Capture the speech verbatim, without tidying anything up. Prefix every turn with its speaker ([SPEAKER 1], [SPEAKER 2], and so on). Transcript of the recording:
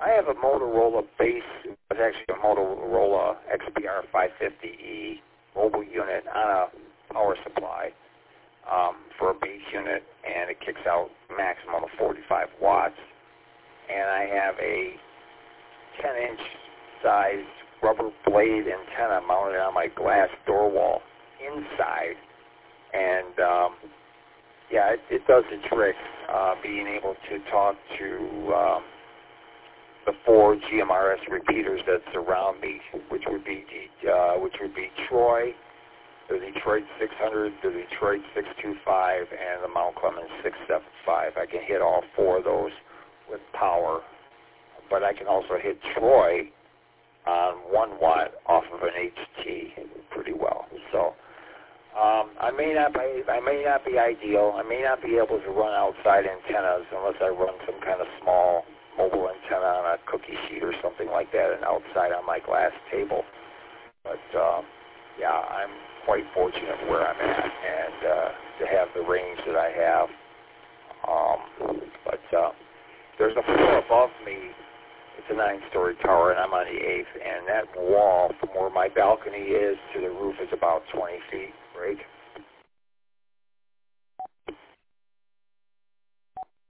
[SPEAKER 1] I have a Motorola base. It's actually a Motorola X B R five fifty E mobile unit on a power supply um, for a base unit, and it kicks out a maximum of forty-five watts. And I have a ten-inch size rubber blade antenna mounted on my glass door wall inside. And, um, yeah, it, it does the trick, uh, being able to talk to um, the four G M R S repeaters that surround me, which would be uh, which would be Troy, the Detroit six hundred, the Detroit six twenty-five, and the Mount Clemens six seventy-five. I can hit all four of those with power, but I can also hit Troy on one watt off of an H T pretty well. So um, I may not be I may not be ideal. I may not be able to run outside antennas unless I run some kind of small mobile antenna on a cookie sheet or something like that, and outside on my glass table. But um, yeah, I'm quite fortunate where I'm at, and uh, to have the range that I have. Um, but uh, there's a floor above me. It's a nine-story tower, and I'm on the eighth, and that wall from where my balcony is to the roof is about twenty feet, right?